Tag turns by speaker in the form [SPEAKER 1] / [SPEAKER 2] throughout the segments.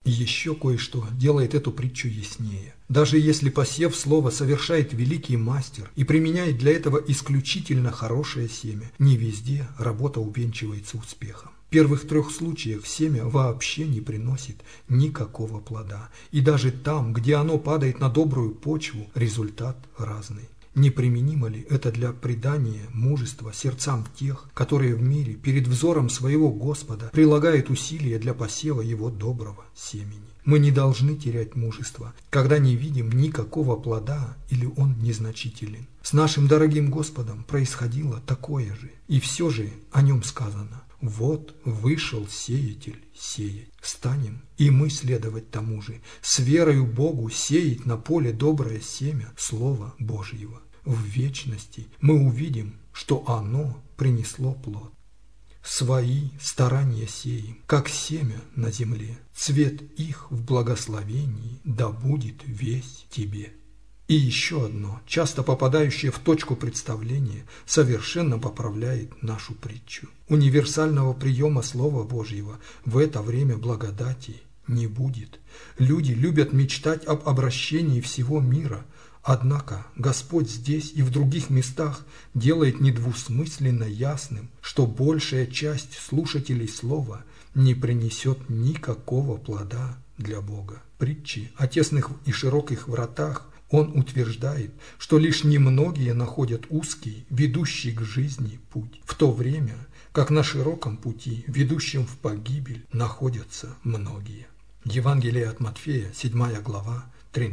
[SPEAKER 1] И еще кое-что делает эту притчу яснее. Даже если посев слова совершает великий мастер и применяет для этого исключительно хорошее семя, не везде работа увенчивается успехом. В первых 3 случаях семя вообще не приносит никакого плода. И даже там, где оно падает на добрую почву, результат разный. Неприменимо ли это для придания мужества сердцам тех, которые в мире перед взором своего Господа прилагают усилия для посева Его доброго семени? Мы не должны терять мужество, когда не видим никакого плода или он незначителен. С нашим дорогим Господом происходило такое же, и все же о нем сказано: «Вот вышел сеятель сеять». Станем и мы следовать тому же, с верою Богу сеять на поле доброе семя Слова Божьего. В вечности мы увидим, что оно принесло плод. Свои старания сеем, как семя на земле, цвет их в благословении да будет весь тебе. И еще одно, часто попадающее в точку представления, совершенно поправляет нашу притчу. Универсального приема Слова Божьего в это время благодати не будет. Люди любят мечтать об обращении всего мира, однако Господь здесь и в других местах делает недвусмысленно ясным, что большая часть слушателей Слова не принесет никакого плода для Бога. Притчи о тесных и широких вратах он утверждает, что лишь немногие находят узкий, ведущий к жизни путь, в то время как на широком пути, ведущем в погибель, находятся многие. Евангелие от Матфея, 7 глава,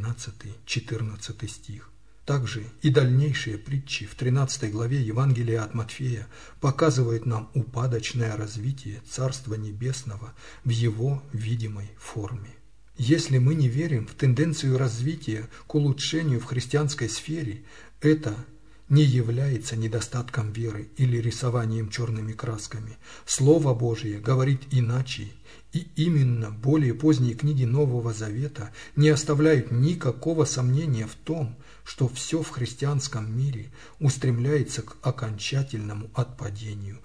[SPEAKER 1] 13-14 стих. Также и дальнейшие притчи в 13 главе Евангелия от Матфея показывают нам упадочное развитие Царства Небесного в его видимой форме. Если мы не верим в тенденцию развития к улучшению в христианской сфере, это не является недостатком веры или рисованием черными красками. Слово Божие говорит иначе, и именно более поздние книги Нового Завета не оставляют никакого сомнения в том, что все в христианском мире устремляется к окончательному отпадению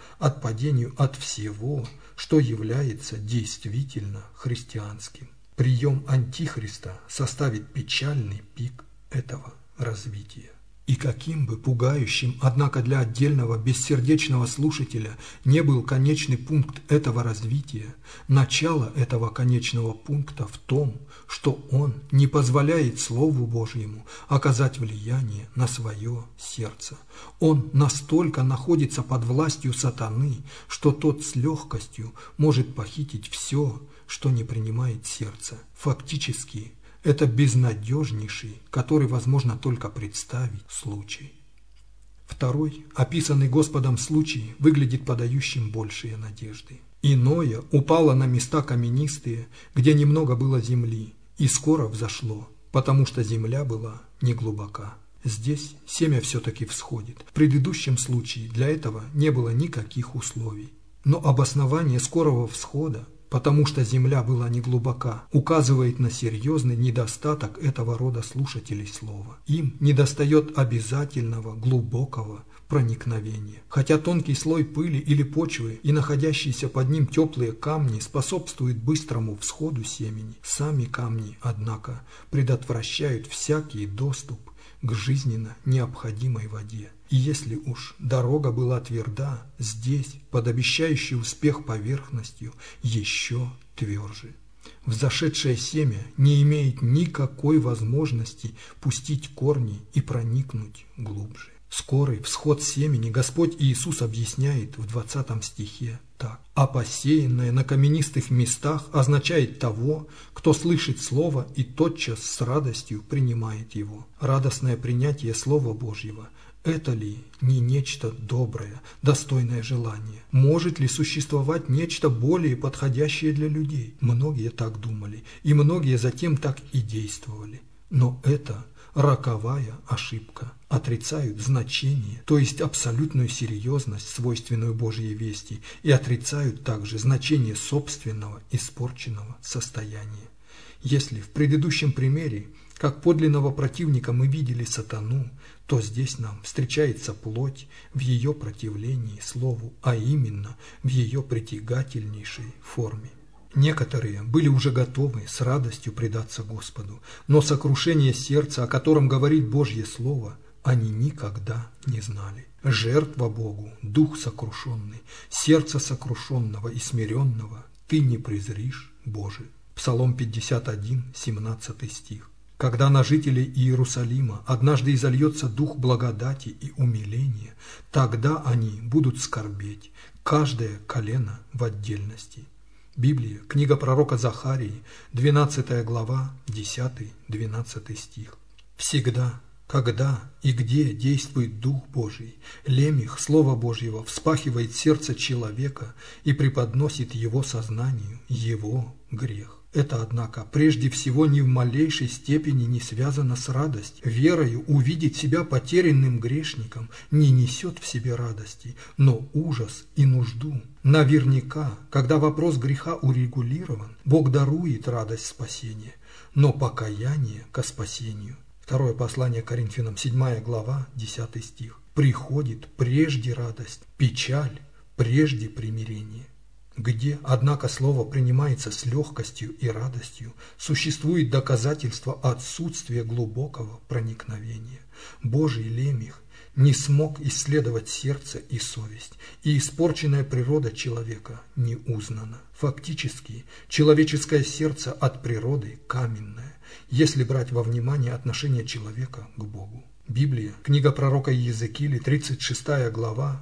[SPEAKER 1] от всего, что является действительно христианским. Прием Антихриста составит печальный пик этого развития. И каким бы пугающим, однако для отдельного бессердечного слушателя не был конечный пункт этого развития, начало этого конечного пункта в том, что он не позволяет Слову Божьему оказать влияние на свое сердце. Он настолько находится под властью сатаны, что тот с легкостью может похитить все, что не принимает сердце. Фактически, это безнадежнейший, который возможно только представить, случай. Второй, описанный Господом случай, выглядит подающим большие надежды. Иное упало на места каменистые, где немного было земли, и скоро взошло, потому что земля была неглубока. Здесь семя все-таки всходит. В предыдущем случае для этого не было никаких условий. Но обоснование скорого всхода, потому что земля была неглубока, указывает на серьезный недостаток этого рода слушателей слова. Им недостает обязательного глубокого проникновения. Хотя тонкий слой пыли или почвы и находящиеся под ним теплые камни способствуют быстрому всходу семени, сами камни, однако, предотвращают всякий доступ к жизненно необходимой воде. И если уж дорога была тверда, здесь, под обещающий успех поверхностью, еще тверже. Взошедшее семя не имеет никакой возможности пустить корни и проникнуть глубже. Скорый всход семени Господь Иисус объясняет в 20 стихе так: «А посеянное на каменистых местах означает того, кто слышит Слово и тотчас с радостью принимает его». Радостное принятие Слова Божьего – это ли не нечто доброе, достойное желания? Может ли существовать нечто более подходящее для людей? Многие так думали, и многие затем так и действовали. Но это роковая ошибка. Отрицают значение, то есть абсолютную серьезность, свойственную Божьей вести, и отрицают также значение собственного испорченного состояния. Если в предыдущем примере, как подлинного противника, мы видели сатану, то здесь нам встречается плоть в ее противлении Слову, а именно в ее притягательнейшей форме. Некоторые были уже готовы с радостью предаться Господу, но сокрушение сердца, о котором говорит Божье Слово, они никогда не знали. Жертва Богу, дух сокрушенный, сердце сокрушенного и смиренного ты не презришь, Боже. Псалом 51, 17 стих. Когда на жителей Иерусалима однажды изольется дух благодати и умиления, тогда они будут скорбеть, каждое колено в отдельности. Библия, книга пророка Захарии, 12 глава, 10-12 стих. Всегда, когда и где действует Дух Божий, лемех Слова Божьего вспахивает сердце человека и преподносит его сознанию его грех. Это, однако, прежде всего ни в малейшей степени не связано с радостью. Верою увидеть себя потерянным грешником не несет в себе радости, но ужас и нужду. Наверняка, когда вопрос греха урегулирован, Бог дарует радость спасения, но покаяние ко спасению. Второе послание Коринфянам, 7 глава, 10 стих. Приходит прежде радость, печаль прежде примирение. Где, однако, слово принимается с легкостью и радостью, существует доказательство отсутствия глубокого проникновения. Божий лемех не смог исследовать сердце и совесть, и испорченная природа человека не узнана. Фактически, человеческое сердце от природы каменное, если брать во внимание отношение человека к Богу. Библия, книга пророка Иезекииля, 36 глава,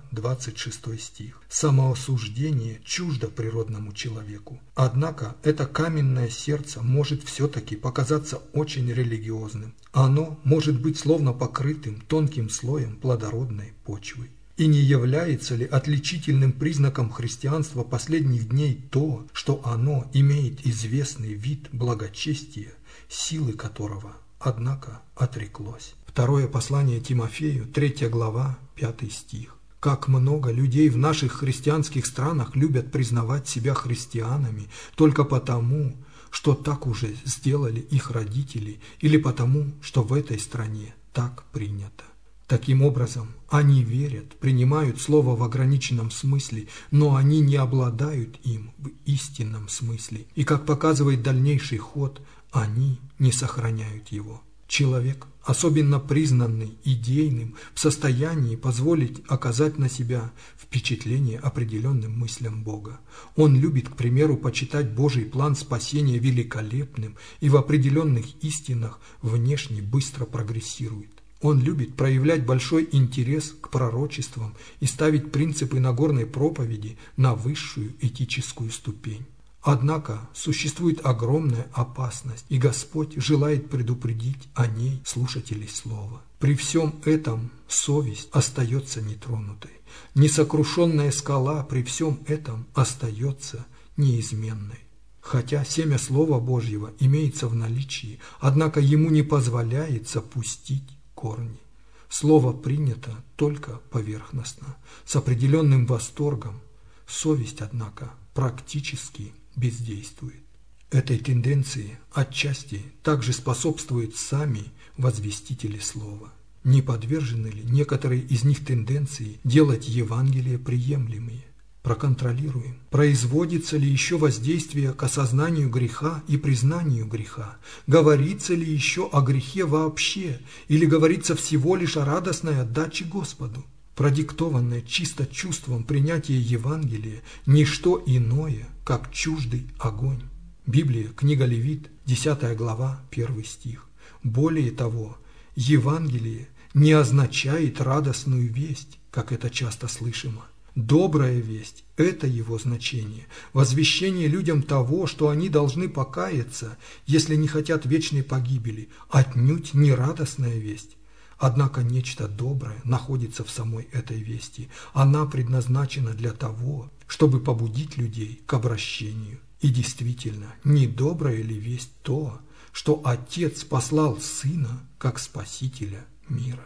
[SPEAKER 1] 26 стих. Самоосуждение чуждо природному человеку. Однако это каменное сердце может все-таки показаться очень религиозным. Оно может быть словно покрытым тонким слоем плодородной почвы. И не является ли отличительным признаком христианства последних дней то, что оно имеет известный вид благочестия, силы которого, однако, отреклось? Второе послание Тимофею, 3 глава, 5 стих. Как много людей в наших христианских странах любят признавать себя христианами только потому, что так уже сделали их родители, или потому, что в этой стране так принято. Таким образом, они верят, принимают слово в ограниченном смысле, но они не обладают им в истинном смысле, и, как показывает дальнейший ход, они не сохраняют его. Человек, особенно признанный идейным, в состоянии позволить оказать на себя впечатление определенным мыслям Бога. Он любит, к примеру, почитать Божий план спасения великолепным и в определенных истинах внешне быстро прогрессирует. Он любит проявлять большой интерес к пророчествам и ставить принципы Нагорной проповеди на высшую этическую ступень. Однако существует огромная опасность, и Господь желает предупредить о ней слушателей Слова. При всем этом совесть остается нетронутой. Несокрушенная скала при всем этом остается неизменной. Хотя семя Слова Божьего имеется в наличии, однако ему не позволяется пустить корни. Слово принято только поверхностно, с определенным восторгом. Совесть, однако, практически бездействует. Этой тенденции отчасти также способствуют сами возвестители Слова. Не подвержены ли некоторые из них тенденции делать Евангелие приемлемые? Проконтролируем, производится ли еще воздействие к осознанию греха и признанию греха, говорится ли еще о грехе вообще, или говорится всего лишь о радостной отдаче Господу. Продиктованное чисто чувством принятия Евангелия – ничто иное, как чуждый огонь. Библия, книга Левит, 10 глава, 1 стих. Более того, Евангелие не означает радостную весть, как это часто слышимо. Добрая весть – это его значение, возвещение людям того, что они должны покаяться, если не хотят вечной погибели, отнюдь не радостная весть. Однако нечто доброе находится в самой этой вести. Она предназначена для того, чтобы побудить людей к обращению. И действительно, не добрая ли весть то, что Отец послал Сына как Спасителя мира?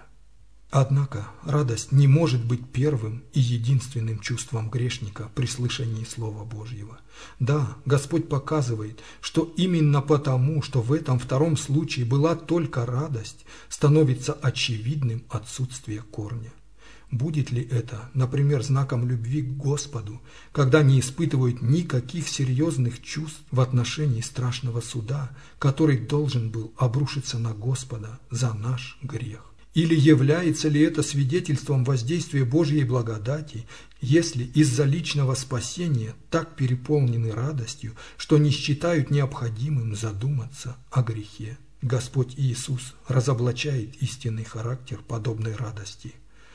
[SPEAKER 1] Однако радость не может быть первым и единственным чувством грешника при слышании Слова Божьего. Да, Господь показывает, что именно потому, что в этом втором случае была только радость, становится очевидным отсутствие корня. Будет ли это, например, знаком любви к Господу, когда не испытывают никаких серьезных чувств в отношении страшного суда, который должен был обрушиться на Господа за наш грех? Или является ли это свидетельством воздействия Божьей благодати, если из-за личного спасения так переполнены радостью, что не считают необходимым задуматься о грехе? Господь Иисус разоблачает истинный характер подобной радости.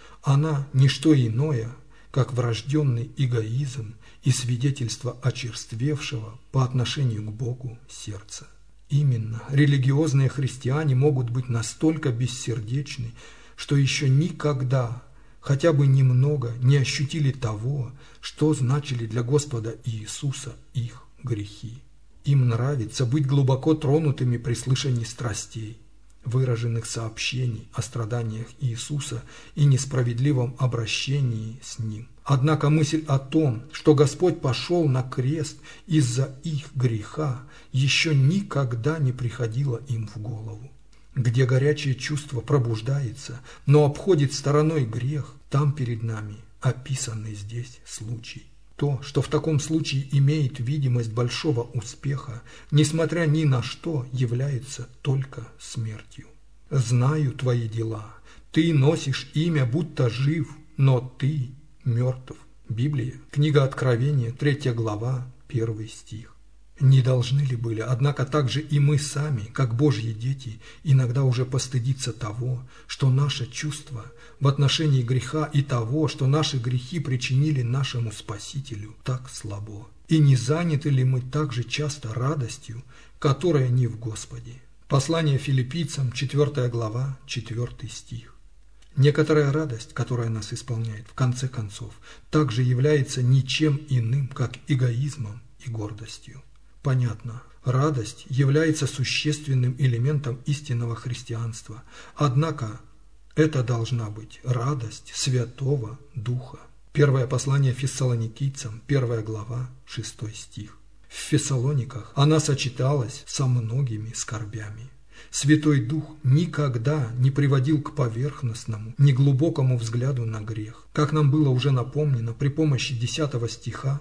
[SPEAKER 1] Она не что иное, как врожденный эгоизм и свидетельство очерствевшего по отношению к Богу сердца. Именно религиозные христиане могут быть настолько бессердечны, что еще никогда, хотя бы немного, не ощутили того, что значили для Господа Иисуса их грехи. Им нравится быть глубоко тронутыми при слышании страстей, выраженных сообщений о страданиях Иисуса и несправедливом обращении с Ним. Однако мысль о том, что Господь пошел на крест из-за их греха, еще никогда не приходила им в голову. Где горячее чувство пробуждается, но обходит стороной грех, там перед нами описанный здесь случай. То, что в таком случае имеет видимость большого успеха, несмотря ни на что, является только смертью. «Знаю твои дела. Ты носишь имя, будто жив, но ты мертв». Библия, книга Откровения, 3 глава, 1 стих. Не должны ли были, однако также и мы сами, как Божьи дети, иногда уже постыдиться того, что наше чувство в отношении греха и того, что наши грехи причинили нашему Спасителю, так слабо? И не заняты ли мы так же часто радостью, которая не в Господе? Послание Филиппийцам, 4 глава, 4 стих. Некоторая радость, которая нас исполняет, в конце концов, также является ничем иным, как эгоизмом и гордостью. Понятно, радость является существенным элементом истинного христианства, однако это должна быть радость Святого Духа. Первое послание Фессалоникийцам, 1 глава, 6 стих. В Фессалониках она сочеталась со многими скорбями. Святой Дух никогда не приводил к поверхностному, неглубокому взгляду на грех, как нам было уже напомнено при помощи 10 стиха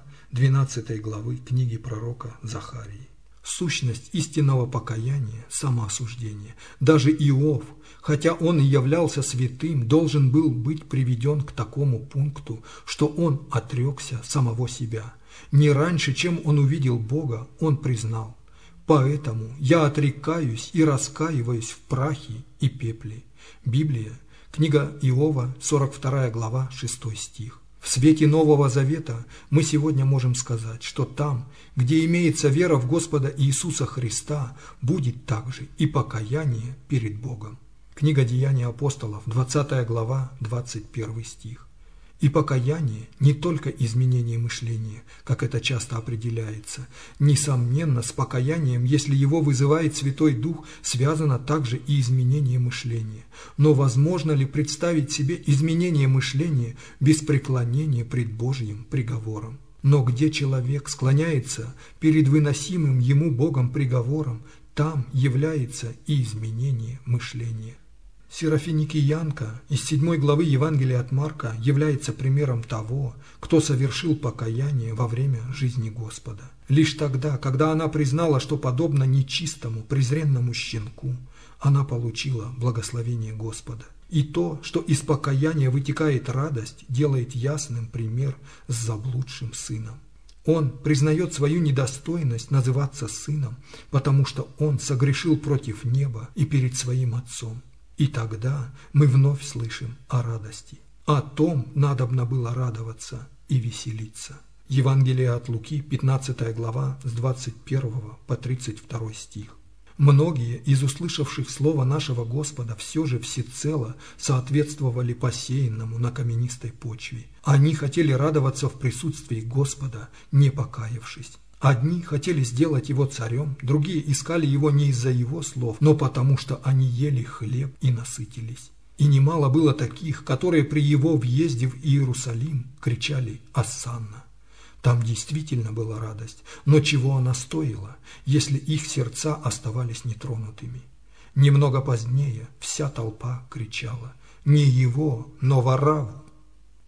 [SPEAKER 1] 12 главы книги пророка Захарии. Сущность истинного покаяния – самоосуждение. Даже Иов, хотя он и являлся святым, должен был быть приведен к такому пункту, что он отрекся самого себя. Не раньше, чем он увидел Бога, он признал: «Поэтому я отрекаюсь и раскаиваюсь в прахе и пепле». Библия, книга Иова, 42 глава, 6 стих. В свете Нового Завета мы сегодня можем сказать, что там, где имеется вера в Господа Иисуса Христа, будет также и покаяние перед Богом. Книга Деяний апостолов, 20 глава, 21 стих. И покаяние не только изменение мышления, как это часто определяется. Несомненно, с покаянием, если его вызывает Святой Дух, связано также и изменение мышления. Но возможно ли представить себе изменение мышления без преклонения пред Божьим приговором? Но где человек склоняется перед выносимым ему Богом приговором, там является и изменение мышления. Серафиникиянка из 7 главы Евангелия от Марка является примером того, кто совершил покаяние во время жизни Господа. Лишь тогда, когда она признала, что подобно нечистому, презренному щенку, она получила благословение Господа. И то, что из покаяния вытекает радость, делает ясным пример с заблудшим сыном. Он признает свою недостойность называться сыном, потому что он согрешил против неба и перед своим отцом. И тогда мы вновь слышим о радости. О том надобно было радоваться и веселиться. Евангелие от Луки, 15 глава, с 21 по 32 стих. Многие из услышавших слово нашего Господа все же всецело соответствовали посеянному на каменистой почве. Они хотели радоваться в присутствии Господа, не покаявшись. Одни хотели сделать его царем, другие искали его не из-за его слов, но потому что они ели хлеб и насытились. И немало было таких, которые при его въезде в Иерусалим кричали «Осанна». Там действительно была радость, но чего она стоила, если их сердца оставались нетронутыми? Немного позднее вся толпа кричала «Не его, но Варавву».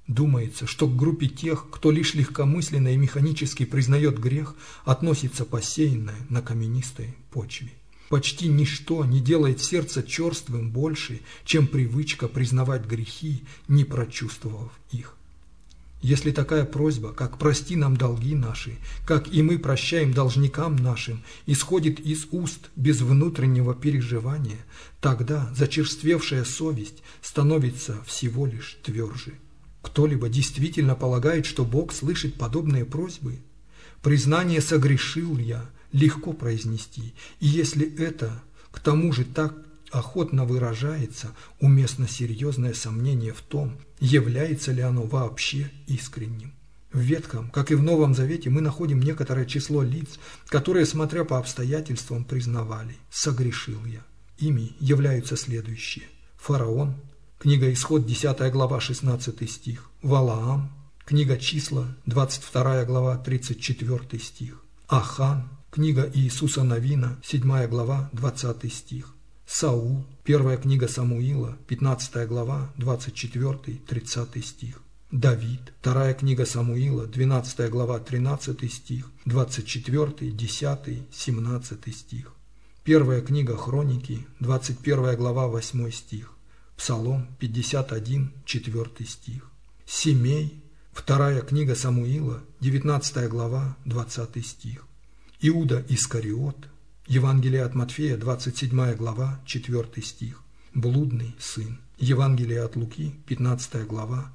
[SPEAKER 1] Думается, что к группе тех, кто лишь легкомысленно и механически признает грех, относится посеянное на каменистой почве. Почти ничто не делает сердце черствым больше, чем привычка признавать грехи, не прочувствовав их. Если такая просьба, как «прости нам долги наши», как и мы прощаем должникам нашим, исходит из уст без внутреннего переживания, тогда зачерствевшая совесть становится всего лишь тверже. Кто-либо действительно полагает, что Бог слышит подобные просьбы? Признание «согрешил я» легко произнести, и если это к тому же так охотно выражается, уместно серьезное сомнение в том, является ли оно вообще искренним. В Ветхом, как и в Новом Завете, мы находим некоторое число лиц, которые, смотря по обстоятельствам, признавали «согрешил я». Ими являются следующие: Фараон, книга Исход, 10 глава, 16 стих, Валаам, книга Числа, 22 глава, 34 стих, Ахан, книга Иисуса Навина, 7 глава, 20 стих, Саул, первая книга Самуила, 15 глава, 24-30 стих, Давид, вторая книга Самуила, 12 глава, 13 стих, 24, 10, 17 стих, первая книга Хроники, 21 глава, 8 стих, Псалом 51, 4 стих, Семей, вторая книга Самуила, 19 глава, 20 стих, Иуда Искариот, Евангелие от Матфея, 27 глава, 4 стих, блудный сын, Евангелие от Луки, 15 глава,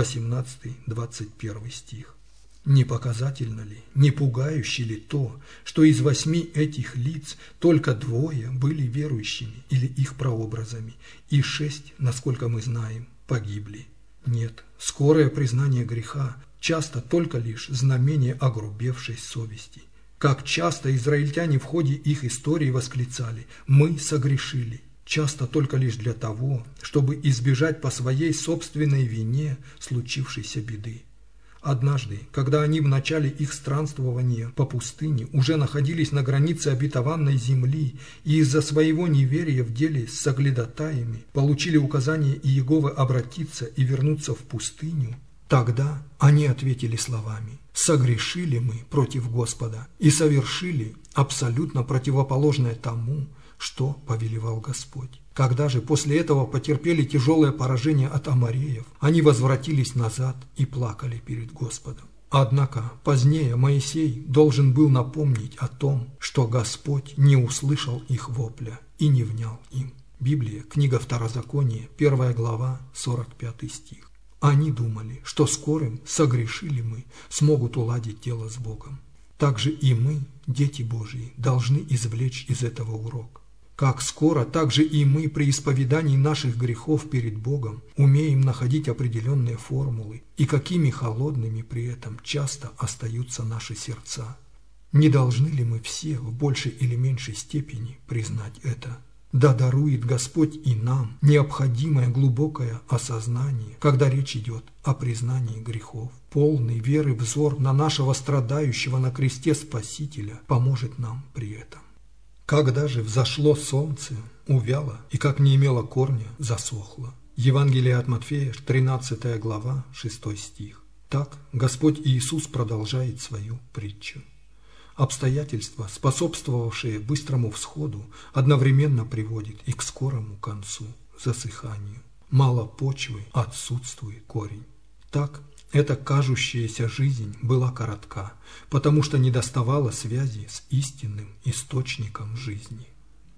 [SPEAKER 1] 18-21 стих. Не показательно ли, не пугающе ли то, что из 8 этих лиц только 2 были верующими или их прообразами, и 6, насколько мы знаем, погибли? Нет, скорое признание греха часто только лишь знамение огрубевшей совести. Как часто израильтяне в ходе их истории восклицали «Мы согрешили», часто только лишь для того, чтобы избежать по своей собственной вине случившейся беды. Однажды, когда они в начале их странствования по пустыне уже находились на границе обетованной земли и из-за своего неверия в деле с соглядатаями получили указание Иеговы обратиться и вернуться в пустыню, тогда они ответили словами: «Согрешили мы против Господа и совершили абсолютно противоположное тому, что повелевал Господь». Когда же после этого потерпели тяжелое поражение от амореев, они возвратились назад и плакали перед Господом. Однако позднее Моисей должен был напомнить о том, что Господь не услышал их вопля и не внял им. Библия, книга Второзакония, 1 глава, 45 стих. Они думали, что скорым «согрешили мы» смогут уладить дело с Богом. Также и мы, дети Божьи, должны извлечь из этого урок. Как скоро, так же и мы при исповедании наших грехов перед Богом умеем находить определенные формулы, и какими холодными при этом часто остаются наши сердца. Не должны ли мы все в большей или меньшей степени признать это? Да дарует Господь и нам необходимое глубокое осознание, когда речь идет о признании грехов. Полный веры взор на нашего страдающего на кресте Спасителя поможет нам при этом. Когда же взошло солнце, увяло и, как не имело корня, засохло. Евангелие от Матфея, 13 глава, 6 стих. Так Господь Иисус продолжает свою притчу. Обстоятельства, способствовавшие быстрому всходу, одновременно приводят и к скорому концу, засыханию. Мало почвы, отсутствует корень. Так, эта кажущаяся жизнь была коротка, потому что недоставало связи с истинным источником жизни.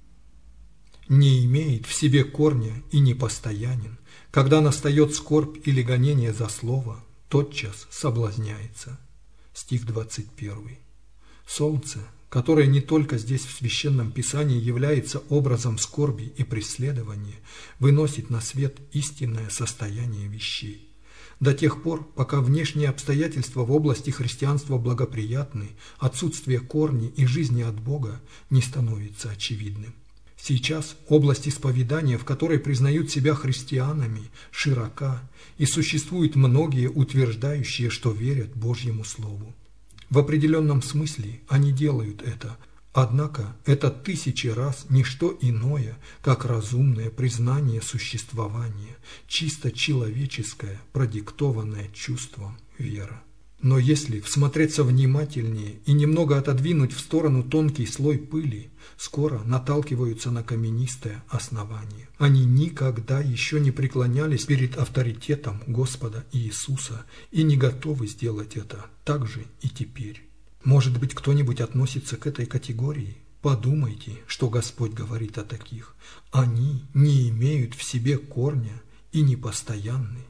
[SPEAKER 1] Не имеет в себе корня и непостоянен, когда настает скорбь или гонение за слово, тотчас соблазняется. Стих 21. Солнце, которое не только здесь в Священном Писании является образом скорби и преследования, выносит на свет истинное состояние вещей. До тех пор, пока внешние обстоятельства в области христианства благоприятны, отсутствие корней и жизни от Бога не становится очевидным. Сейчас область исповедания, в которой признают себя христианами, широка, и существуют многие, утверждающие, что верят Божьему Слову. В определенном смысле они делают это, Однако это тысячи раз не что иное, как разумное признание существования, чисто человеческое, продиктованное чувством вера. Но если всмотреться внимательнее и немного отодвинуть в сторону тонкий слой пыли, скоро наталкиваются на каменистое основание. Они никогда еще не преклонялись перед авторитетом Господа Иисуса и не готовы сделать это так же и теперь. Может быть, кто-нибудь относится к этой категории? Подумайте, что Господь говорит о таких. Они не имеют в себе корня и непостоянны.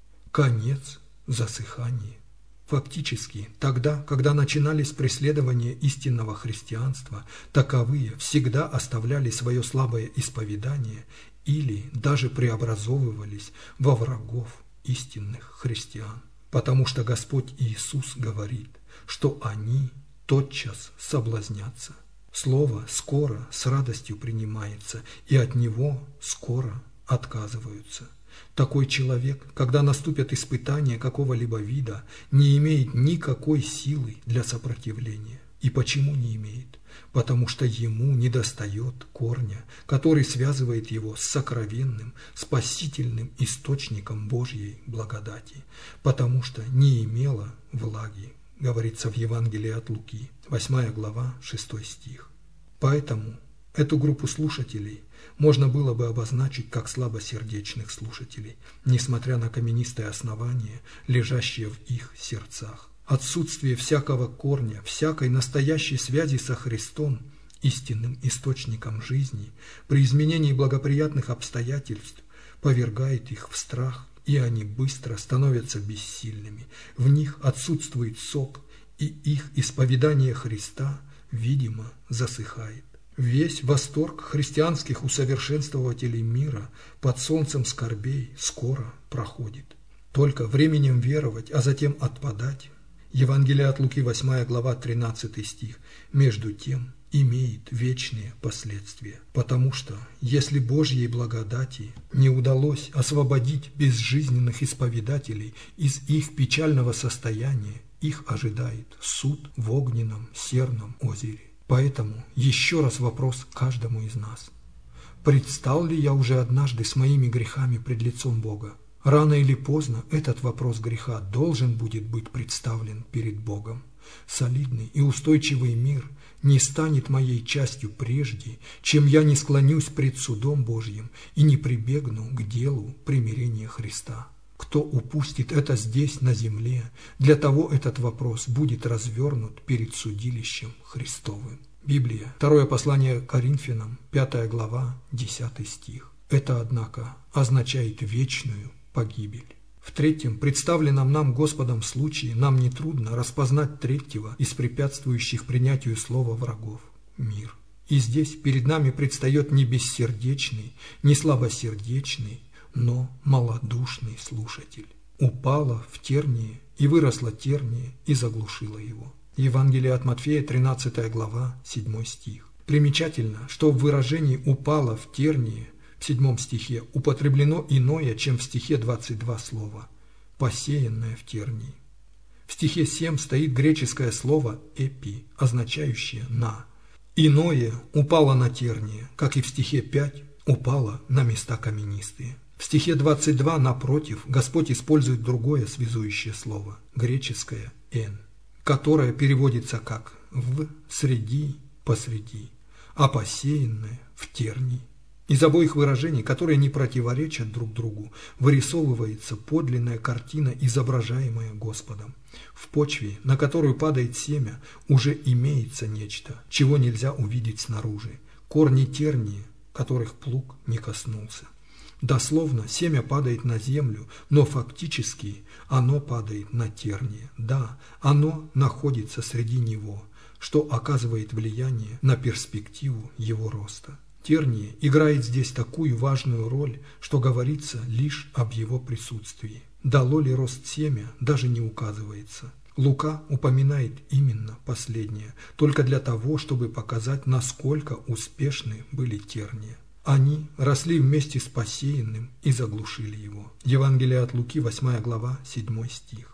[SPEAKER 1] Конец – засыхание. Фактически, тогда, когда начинались преследования истинного христианства, таковые всегда оставляли свое слабое исповедание или даже преобразовывались во врагов истинных христиан. Потому что Господь Иисус говорит, что они тотчас соблазнятся. Слово «скоро» с радостью принимается, и от него скоро отказываются. Такой человек, когда наступят испытания какого-либо вида, не имеет никакой силы для сопротивления. И почему не имеет? Потому что ему недостает корня, который связывает его с сокровенным, спасительным источником Божьей благодати, потому что не имело влаги, говорится в Евангелии от Луки, 8 глава, 6 стих. Поэтому эту группу слушателей можно было бы обозначить как слабосердечных слушателей, несмотря на каменистое основание, лежащее в их сердцах. Отсутствие всякого корня, всякой настоящей связи со Христом, истинным источником жизни, при изменении благоприятных обстоятельств, повергает их в страх, и они быстро становятся бессильными. В них отсутствует сок, и их исповедание Христа, видимо, засыхает. Весь восторг христианских усовершенствователей мира под солнцем скорбей скоро проходит. Только временем веровать, а затем отпадать, Евангелие от Луки, 8 глава, 13 стих, между тем имеет вечные последствия. Потому что, если Божьей благодати не удалось освободить безжизненных исповедателей из их печального состояния, их ожидает суд в огненном серном озере. Поэтому еще раз вопрос каждому из нас. Предстал ли я уже однажды с моими грехами пред лицом Бога? Рано или поздно этот вопрос греха должен будет быть представлен перед Богом. Солидный и устойчивый мир не станет моей частью прежде, чем я не склонюсь пред судом Божьим и не прибегну к делу примирения Христа. Кто упустит это здесь, на земле, для того этот вопрос будет развернут перед судилищем Христовым. Библия, 2 послание к Коринфянам, 5 глава, 10 стих. Это, однако, означает вечную погибель. В третьем, представленном нам Господом случае, нам нетрудно распознать третьего из препятствующих принятию слова врагов – мир. И здесь перед нами предстает не бессердечный, не слабосердечный, но малодушный слушатель. Упала в тернии, и выросла терния, и заглушила его. Евангелие от Матфея, 13 глава, 7 стих. Примечательно, что в выражении «упала в тернии» в 7 стихе употреблено иное, чем в стихе 22 слова «посеянное в тернии». В стихе 7 стоит греческое слово «эпи», означающее «на». Иное упало на тернии, как и в стихе 5 упало на места каменистые. В стихе 22, напротив, Господь использует другое связующее слово, греческое «эн», которое переводится как «в», «среди», «посреди», а посеянное «в тернии». Из обоих выражений, которые не противоречат друг другу, вырисовывается подлинная картина, изображаемая Господом. В почве, на которую падает семя, уже имеется нечто, чего нельзя увидеть снаружи. Корни тернии, которых плуг не коснулся. Дословно, семя падает на землю, но фактически оно падает на терние. Да, оно находится среди него, что оказывает влияние на перспективу его роста. Терние играет здесь такую важную роль, что говорится лишь об его присутствии. Дало ли рост семя, даже не указывается. Лука упоминает именно последнее, только для того, чтобы показать, насколько успешны были терния. Они росли вместе с посеянным и заглушили его. Евангелие от Луки, 8 глава, 7 стих.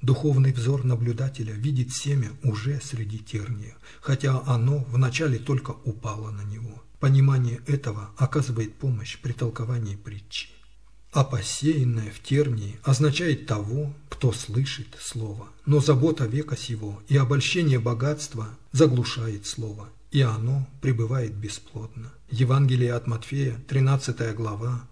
[SPEAKER 1] Духовный взор наблюдателя видит семя уже среди терния, хотя оно вначале только упало на него. Понимание этого оказывает помощь при толковании притчи. А посеянное в тернии означает того, кто слышит слово. Но забота века сего и обольщение богатства заглушает слово, и оно пребывает бесплодно. Евангелие от Матфея, 13 глава,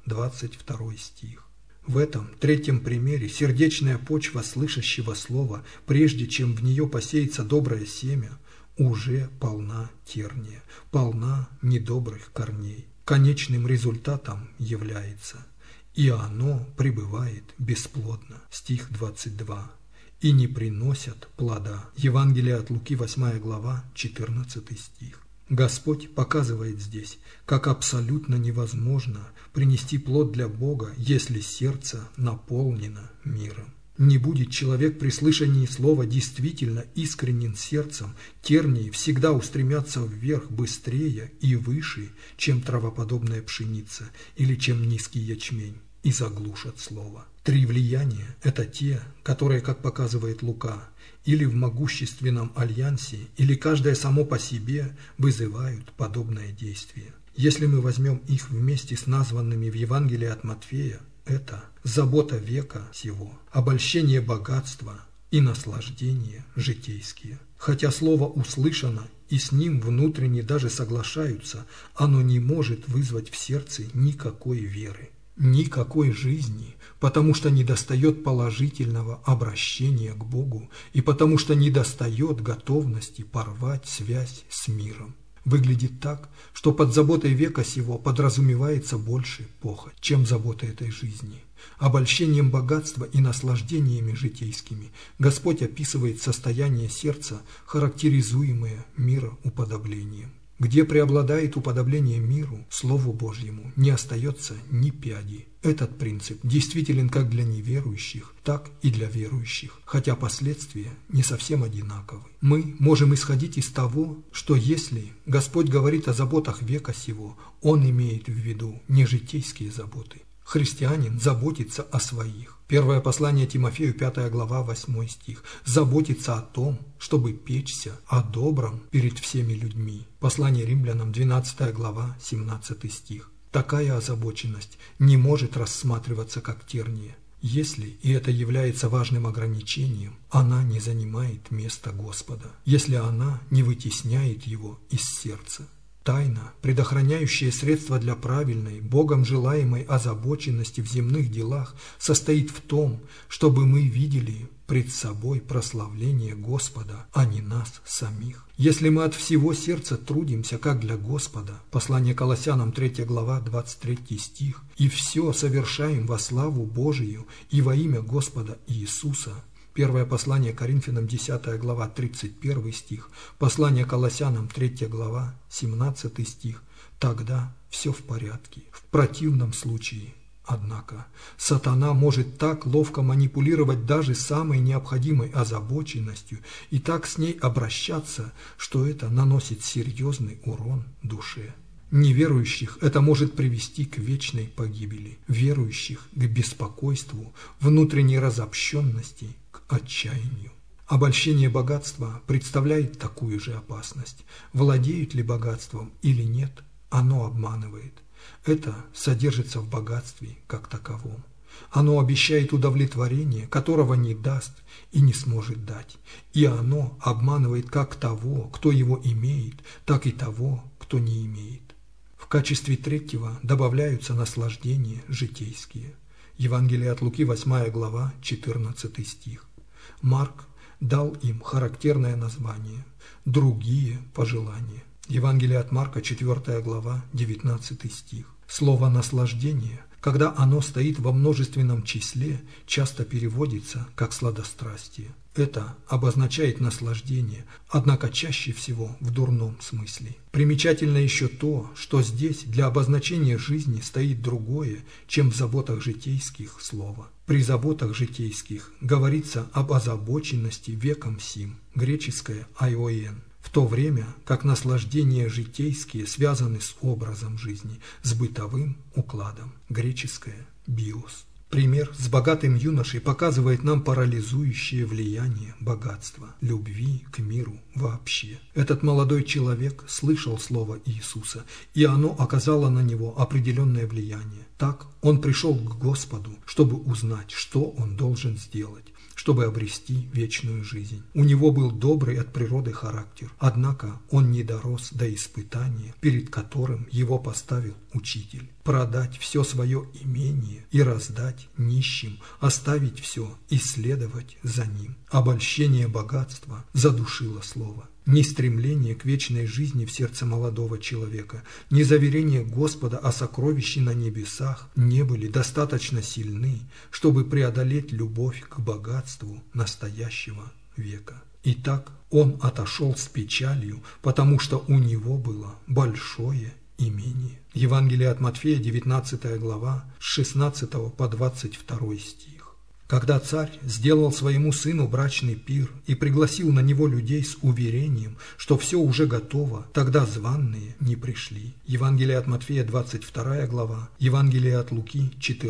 [SPEAKER 1] 22 стих. В этом третьем примере сердечная почва слышащего слова, прежде чем в нее посеется доброе семя, уже полна терния, полна недобрых корней. Конечным результатом является «и оно пребывает бесплодно» стих 22, «и не приносят плода» Евангелие от Луки 8 глава 14 стих. Господь показывает здесь, как абсолютно невозможно принести плод для Бога, если сердце наполнено миром. Не будет человек при слышании слова действительно искренен сердцем, тернии всегда устремятся вверх быстрее и выше, чем травоподобная пшеница или чем низкий ячмень, и заглушат слово. Три влияния – это те, которые, как показывает Лука, или в могущественном альянсе, или каждое само по себе вызывают подобное действие. Если мы возьмем их вместе с названными в Евангелии от Матфея, это забота века сего, обольщение богатства и наслаждение житейские. Хотя слово услышано и с ним внутренне даже соглашаются, оно не может вызвать в сердце никакой веры, никакой жизни, потому что недостает положительного обращения к Богу и потому что недостает готовности порвать связь с миром. Выглядит так, что под заботой века сего подразумевается больше похоть, чем забота этой жизни. Обольщением богатства и наслаждениями житейскими Господь описывает состояние сердца, характеризуемое мироуподоблением. Где преобладает уподобление миру, Слову Божьему, не остается ни пяди. Этот принцип действителен как для неверующих, так и для верующих, хотя последствия не совсем одинаковы. Мы можем исходить из того, что если Господь говорит о заботах века сего, Он имеет в виду не житейские заботы. Христианин заботится о своих. Первое послание Тимофею, 5 глава, 8 стих. Заботится о том, чтобы печься о добром перед всеми людьми. Послание Римлянам, 12 глава, 17 стих. Такая озабоченность не может рассматриваться как терния, если, и это является важным ограничением, она не занимает места Господа, если она не вытесняет его из сердца. Тайна, предохраняющая средства для правильной, Богом желаемой озабоченности в земных делах, состоит в том, чтобы мы видели пред собой прославление Господа, а не нас самих. Если мы от всего сердца трудимся, как для Господа, послание Колоссянам 3 глава 23 стих, и все совершаем во славу Божию и во имя Господа Иисуса, Первое послание Коринфянам, 10 глава, 31 стих, послание Колоссянам, 3 глава, 17 стих, тогда все в порядке. В противном случае, однако, сатана может так ловко манипулировать даже самой необходимой озабоченностью и так с ней обращаться, что это наносит серьезный урон душе. Неверующих это может привести к вечной погибели, верующих – к беспокойству, внутренней разобщенности, к отчаянию. Обольщение богатства представляет такую же опасность. Владеют ли богатством или нет, оно обманывает. Это содержится в богатстве как таковом. Оно обещает удовлетворение, которого не даст и не сможет дать. И оно обманывает как того, кто его имеет, так и того, кто не имеет. В качестве третьего добавляются наслаждения житейские. Евангелие от Луки, 8 глава, 14 стих. Марк дал им характерное название «Другие пожелания». Евангелие от Марка, 4 глава, 19 стих. Слово «наслаждение», когда оно стоит во множественном числе, часто переводится как «сладострастие». Это обозначает наслаждение, однако чаще всего в дурном смысле. Примечательно еще то, что здесь для обозначения жизни стоит другое, чем в заботах житейских слово. При заботах житейских говорится об озабоченности веком сим, греческое «айоен», в то время как наслаждения житейские связаны с образом жизни, с бытовым укладом, греческое «биос». Пример с богатым юношей показывает нам парализующее влияние богатства, любви к миру вообще. Этот молодой человек слышал слово Иисуса, и оно оказало на него определенное влияние. Так он пришел к Господу, чтобы узнать, что он должен сделать, чтобы обрести вечную жизнь. У него был добрый от природы характер, однако он не дорос до испытания, перед которым его поставил учитель. Продать все свое имение и раздать нищим, оставить все и следовать за ним. Обольщение богатства задушило слово. Ни стремление к вечной жизни в сердце молодого человека, ни заверение Господа о сокровище на небесах не были достаточно сильны, чтобы преодолеть любовь к богатству настоящего века. Итак, он отошел с печалью, потому что у него было большое имение. Евангелие от Матфея, 19 глава, с 16 по 22 стих. Когда царь сделал своему сыну брачный пир и пригласил на него людей с уверением, что все уже готово, тогда званые не пришли. Евангелие от Матфея, 22 глава, Евангелие от Луки,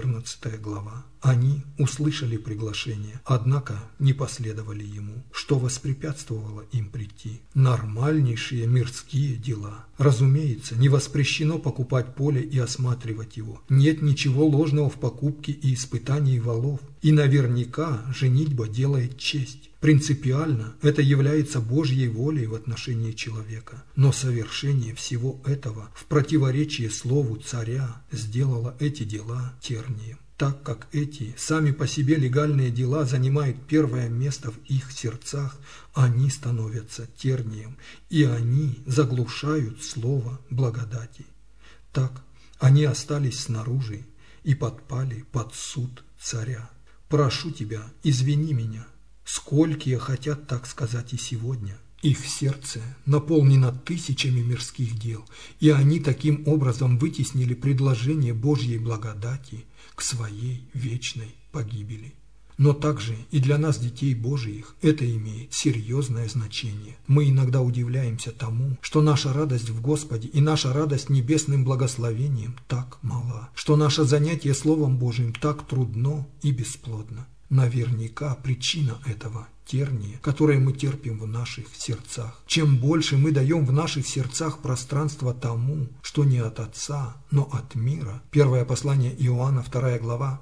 [SPEAKER 1] 14 глава. Они услышали приглашение, однако не последовали ему, что воспрепятствовало им прийти. Нормальнейшие мирские дела. Разумеется, не воспрещено покупать поле и осматривать его. Нет ничего ложного в покупке и испытании валов. И наверняка женитьба делает честь. Принципиально это является Божьей волей в отношении человека. Но совершение всего этого в противоречии слову царя сделало эти дела тернием. Так как эти сами по себе легальные дела занимают первое место в их сердцах, они становятся тернием, и они заглушают слово благодати. Так они остались снаружи и подпали под суд царя. Прошу тебя, извини меня, сколькие хотят так сказать и сегодня. Их сердце наполнено тысячами мирских дел, и они таким образом вытеснили предложение Божьей благодати к своей вечной погибели. Но также и для нас, детей Божиих, это имеет серьезное значение. Мы иногда удивляемся тому, что наша радость в Господе и наша радость небесным благословением так мала, что наше занятие Словом Божиим так трудно и бесплодно. Наверняка причина этого – терние, которое мы терпим в наших сердцах. Чем больше мы даем в наших сердцах пространства тому, что не от Отца, но от мира, первое послание Иоанна, 2 глава,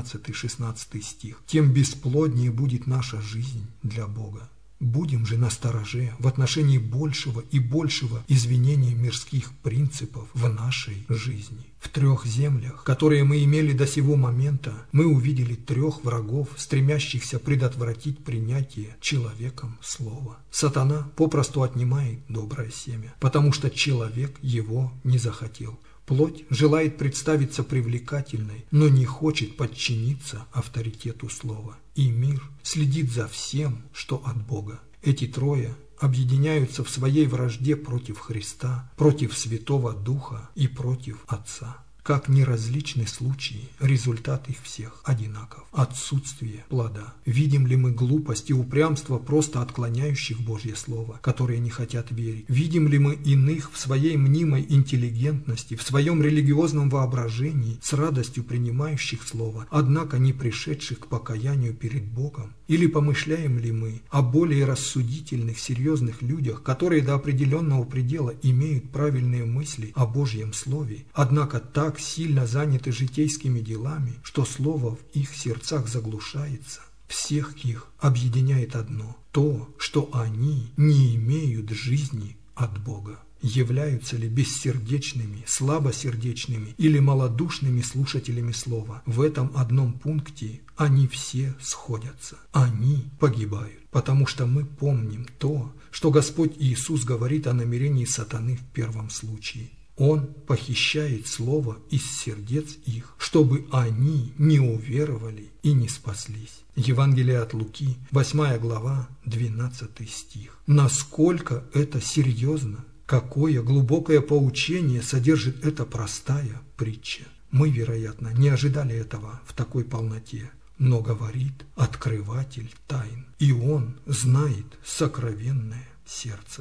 [SPEAKER 1] 15-16 стих, тем бесплоднее будет наша жизнь для Бога. Будем же настороже в отношении большего и большего извинения мирских принципов в нашей жизни. В 3 землях, которые мы имели до сего момента, мы увидели 3 врагов, стремящихся предотвратить принятие человеком слова. Сатана попросту отнимает доброе семя, потому что человек его не захотел. Плоть желает представиться привлекательной, но не хочет подчиниться авторитету слова. И мир следит за всем, что от Бога. Эти 3 объединяются в своей вражде против Христа, против Святого Духа и против Отца. Как ни различны случаи, результат их всех одинаков – отсутствие плода. Видим ли мы глупость и упрямство просто отклоняющих Божье Слово, которые не хотят верить? Видим ли мы иных в своей мнимой интеллигентности, в своем религиозном воображении, с радостью принимающих Слово, однако не пришедших к покаянию перед Богом? Или помышляем ли мы о более рассудительных, серьезных людях, которые до определенного предела имеют правильные мысли о Божьем Слове, однако так сильно заняты житейскими делами, что слово в их сердцах заглушается? Всех их объединяет одно – то, что они не имеют жизни от Бога. Являются ли бессердечными, слабосердечными или малодушными слушателями слова? В этом одном пункте они все сходятся. Они погибают, потому что мы помним то, что Господь Иисус говорит о намерении сатаны в первом случае. Он похищает слово из сердец их, чтобы они не уверовали и не спаслись. Евангелие от Луки, 8 глава, 12 стих. Насколько это серьезно? Какое глубокое поучение содержит эта простая притча? Мы, вероятно, не ожидали этого в такой полноте, но говорит открыватель тайн, и он знает сокровенное сердце.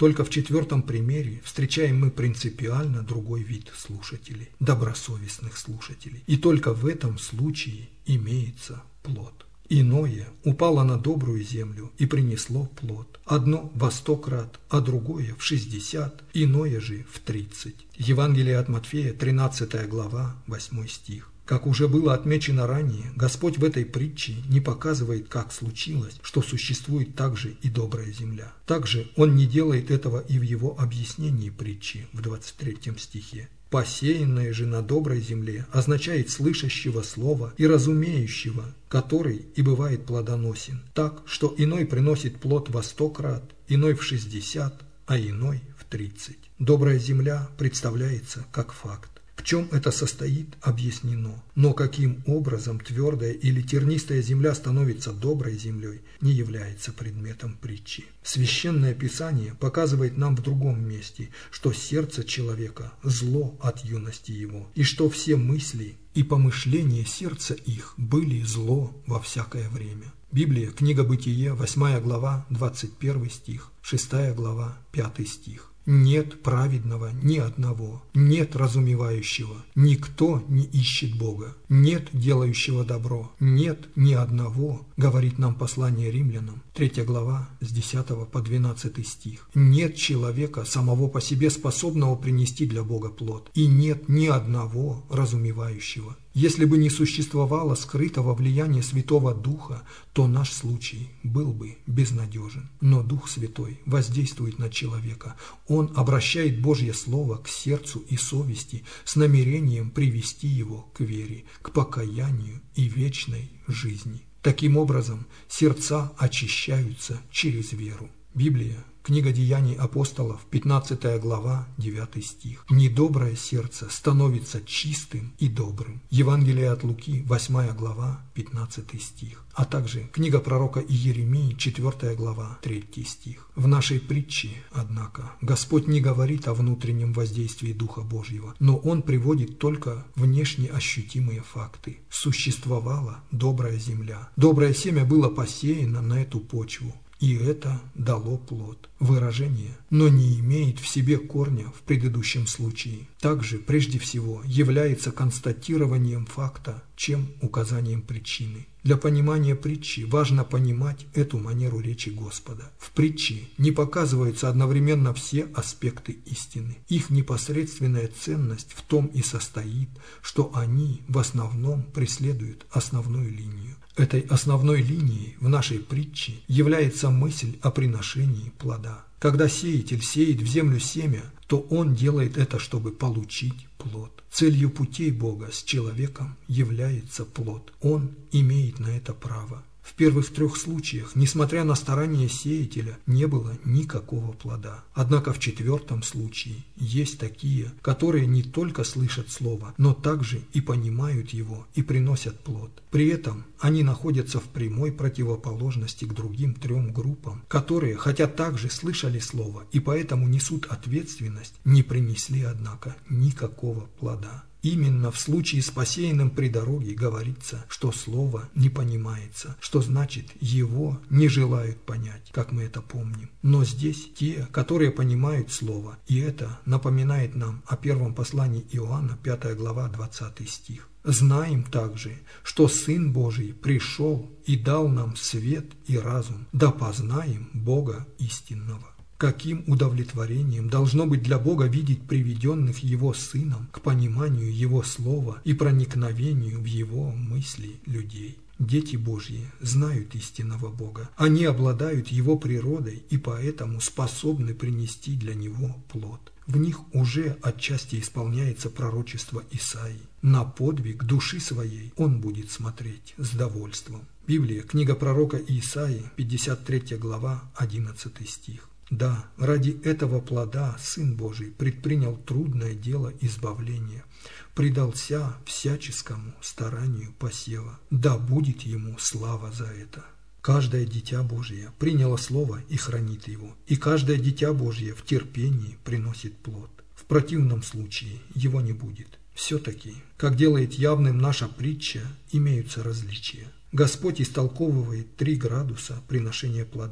[SPEAKER 1] Только в 4-м примере встречаем мы принципиально другой вид слушателей, добросовестных слушателей. И только в этом случае имеется плод. Иное упало на добрую землю и принесло плод. Одно во 100 крат, а другое в 60, иное же в 30. Евангелие от Матфея, 13 глава, 8 стих. Как уже было отмечено ранее, Господь в этой притче не показывает, как случилось, что существует также и добрая земля. Также Он не делает этого и в Его объяснении притчи в 23 стихе. «Посеянное же на доброй земле» означает слышащего слова и разумеющего, который и бывает плодоносен, так, что иной приносит плод во 100 крат, иной в 60, а иной в 30. Добрая земля представляется как факт. В чем это состоит, объяснено. Но каким образом твердая или тернистая земля становится доброй землей, не является предметом притчи. Священное Писание показывает нам в другом месте, что сердце человека – зло от юности его, и что все мысли и помышления сердца их были зло во всякое время. Библия, книга Бытие, 8 глава, 21 стих, 6 глава, 5 стих. Нет праведного ни одного, нет разумевающего, никто не ищет Бога, нет делающего добро, нет ни одного, говорит нам послание Римлянам, 3 глава, с 10 по 12 стих. Нет человека, самого по себе способного принести для Бога плод, и нет ни одного разумевающего. Если бы не существовало скрытого влияния Святого Духа, то наш случай был бы безнадежен. Но Дух Святой воздействует на человека. Он обращает Божье Слово к сердцу и совести с намерением привести его к вере, к покаянию и вечной жизни. Таким образом, сердца очищаются через веру. Библия, книга Деяний апостолов, 15 глава, 9 стих. «Недоброе сердце становится чистым и добрым». Евангелие от Луки, 8 глава, 15 стих. А также книга пророка Иеремии, 4 глава, 3 стих. В нашей притче, однако, Господь не говорит о внутреннем воздействии Духа Божьего, но Он приводит только внешне ощутимые факты. Существовала добрая земля. Доброе семя было посеяно на эту почву. И это дало плод. Выражение, но не имеет в себе корня в предыдущем случае. Также, прежде всего, является констатированием факта, чем указанием причины. Для понимания притчи важно понимать эту манеру речи Господа. В притче не показываются одновременно все аспекты истины. Их непосредственная ценность в том и состоит, что они в основном преследуют основную линию. Этой основной линией в нашей притче является мысль о приношении плода. Когда сеятель сеет в землю семя, то он делает это, чтобы получить плод. Целью путей Бога с человеком является плод. Он имеет на это право. В первых 3 случаях, несмотря на старания сеятеля, не было никакого плода. Однако в 4-м случае есть такие, которые не только слышат слово, но также и понимают его и приносят плод. При этом они находятся в прямой противоположности к другим 3 группам, которые, хотя также слышали слово и поэтому несут ответственность, не принесли, однако, никакого плода. Именно в случае с посеянным при дороге говорится, что слово не понимается, что значит его не желают понять, как мы это помним. Но здесь те, которые понимают слово, и это напоминает нам о первом послании Иоанна, 5 глава, 20 стих. «Знаем также, что Сын Божий пришел и дал нам свет и разум, да познаем Бога истинного». Каким удовлетворением должно быть для Бога видеть приведенных Его Сыном к пониманию Его Слова и проникновению в Его мысли людей. Дети Божьи знают истинного Бога. Они обладают Его природой и поэтому способны принести для Него плод. В них уже отчасти исполняется пророчество Исаии. На подвиг души своей он будет смотреть с довольством. Библия, книга пророка Исаии, 53 глава, 11 стих. Да, ради этого плода Сын Божий предпринял трудное дело избавления, предался всяческому старанию посева. Да будет ему слава за это. Каждое дитя Божие приняло слово и хранит его, и каждое дитя Божие в терпении приносит плод. В противном случае его не будет. Все-таки, как делает явным наша притча, имеются различия. Господь истолковывает 3 градуса приношения плода.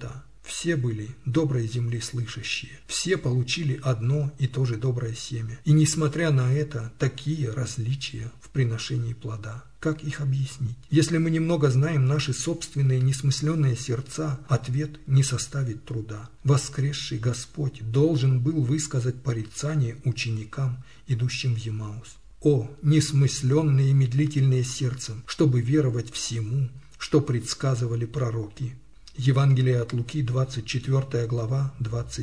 [SPEAKER 1] Все были доброй земли слышащие, все получили одно и то же доброе семя. И несмотря на это, такие различия в приношении плода. Как их объяснить? Если мы немного знаем наши собственные несмысленные сердца, ответ не составит труда. Воскресший Господь должен был высказать порицание ученикам, идущим в Емаус. О, несмысленные и медлительные сердцем, чтобы веровать всему, что предсказывали пророки. Евангелие от Луки, 24 глава,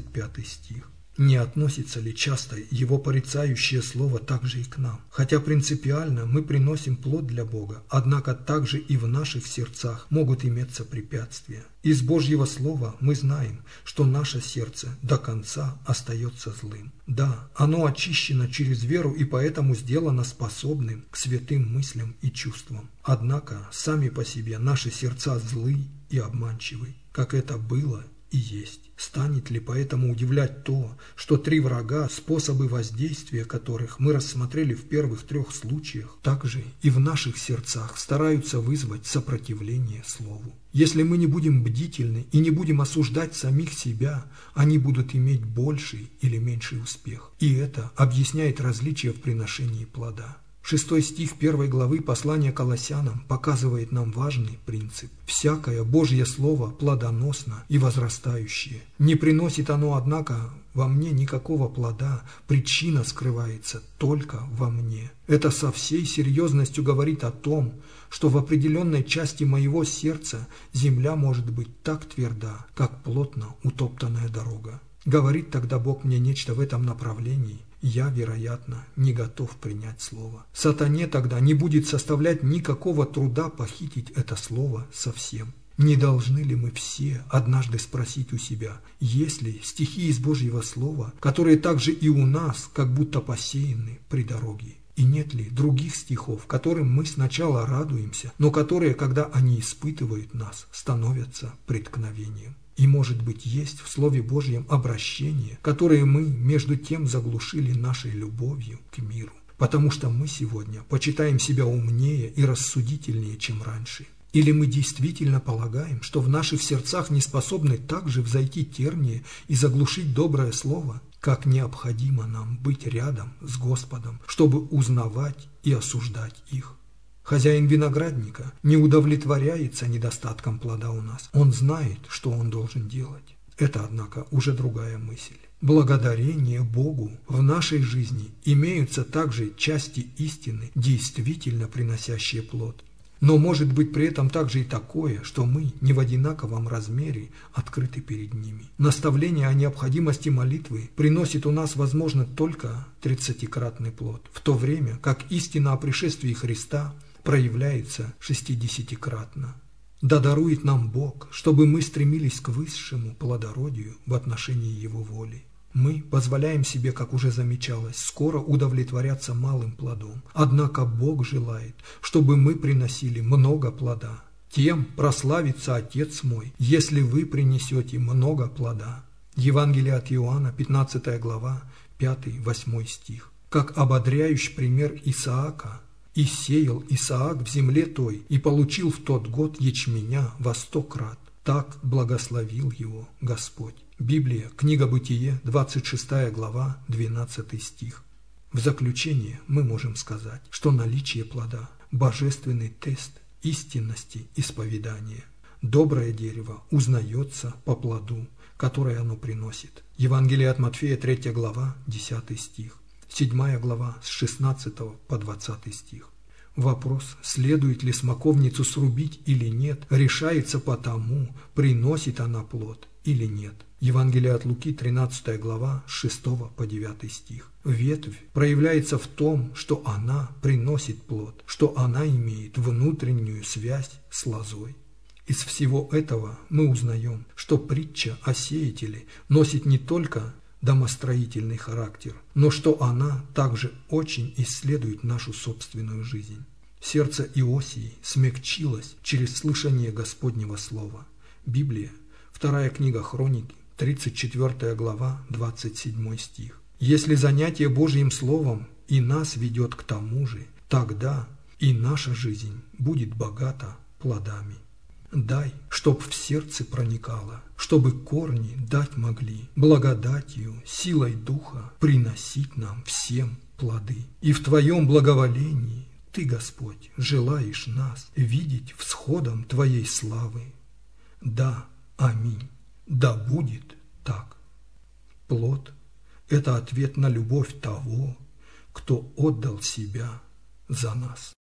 [SPEAKER 1] 25 стих. Не относится ли часто его порицающее слово также и к нам? Хотя принципиально мы приносим плод для Бога, однако также и в наших сердцах могут иметься препятствия. Из Божьего слова мы знаем, что наше сердце до конца остается злым. Да, оно очищено через веру и поэтому сделано способным к святым мыслям и чувствам. Однако сами по себе наши сердца злы и обманчивы, как это было и есть. Станет ли поэтому удивлять то, что 3 врага, способы воздействия которых мы рассмотрели в первых 3 случаях, также и в наших сердцах стараются вызвать сопротивление Слову? Если мы не будем бдительны и не будем осуждать самих себя, они будут иметь больший или меньший успех. И это объясняет различия в приношении плода. 6 стих 1 главы послания Колоссянам показывает нам важный принцип. «Всякое Божье слово плодоносно и возрастающее. Не приносит оно, однако, во мне никакого плода, причина скрывается только во мне». Это со всей серьезностью говорит о том, что в определенной части моего сердца земля может быть так тверда, как плотно утоптанная дорога. Говорит тогда Бог мне нечто в этом направлении, я, вероятно, не готов принять слово. Сатане тогда не будет составлять никакого труда похитить это слово совсем. Не должны ли мы все однажды спросить у себя, есть ли стихи из Божьего слова, которые также и у нас как будто посеяны при дороге? И нет ли других стихов, которым мы сначала радуемся, но которые, когда они испытывают нас, становятся преткновением? И, может быть, есть в Слове Божьем обращение, которое мы между тем заглушили нашей любовью к миру, потому что мы сегодня почитаем себя умнее и рассудительнее, чем раньше. Или мы действительно полагаем, что в наших сердцах не способны также взойти тернии и заглушить доброе слово? Как необходимо нам быть рядом с Господом, чтобы узнавать и осуждать их. Хозяин виноградника не удовлетворяется недостатком плода у нас. Он знает, что он должен делать. Это, однако, уже другая мысль. Благодарение Богу в нашей жизни имеются также части истины, действительно приносящие плод. Но может быть при этом также и такое, что мы не в одинаковом размере открыты перед ними. Наставление о необходимости молитвы приносит у нас, возможно, только 30-кратный плод, в то время как истина о пришествии Христа проявляется 60-кратно. Да дарует нам Бог, чтобы мы стремились к высшему плодородию в отношении Его воли. Мы позволяем себе, как уже замечалось, скоро удовлетворяться малым плодом. Однако Бог желает, чтобы мы приносили много плода. Тем прославится Отец мой, если вы принесете много плода. Евангелие от Иоанна, 15 глава, 5-8 стих. Как ободряющий пример Исаака. «И сеял Исаак в земле той, и получил в тот год ячменя во 100 крат. Так благословил его Господь». Библия, книга Бытие, 26 глава, 12 стих. В заключение мы можем сказать, что наличие плода – божественный тест истинности исповедания. Доброе дерево узнается по плоду, который оно приносит. Евангелие от Матфея, 3 глава, 10 стих. 7 глава с 16 по 20 стих. Вопрос, следует ли смоковницу срубить или нет, решается по тому, приносит она плод или нет. Евангелие от Луки, 13 глава, с 6 по 9 стих. Ветвь проявляется в том, что она приносит плод, что она имеет внутреннюю связь с лозой. Из всего этого мы узнаем, что притча о сеятеле носит не только домостроительный характер, но что она также очень исследует нашу собственную жизнь. Сердце Иосии смягчилось через слышание Господнего слова. Библия, 2 книга Хроники, 34 глава, 27 стих. Если занятие Божьим словом и нас ведет к тому же, тогда и наша жизнь будет богата плодами. Дай, чтоб в сердце проникало, чтобы корни дать могли, благодатью, силой духа приносить нам всем плоды. И в Твоем благоволении Ты, Господь, желаешь нас видеть всходом Твоей славы. Да, аминь, да будет так. Плод – это ответ на любовь того, кто отдал себя за нас.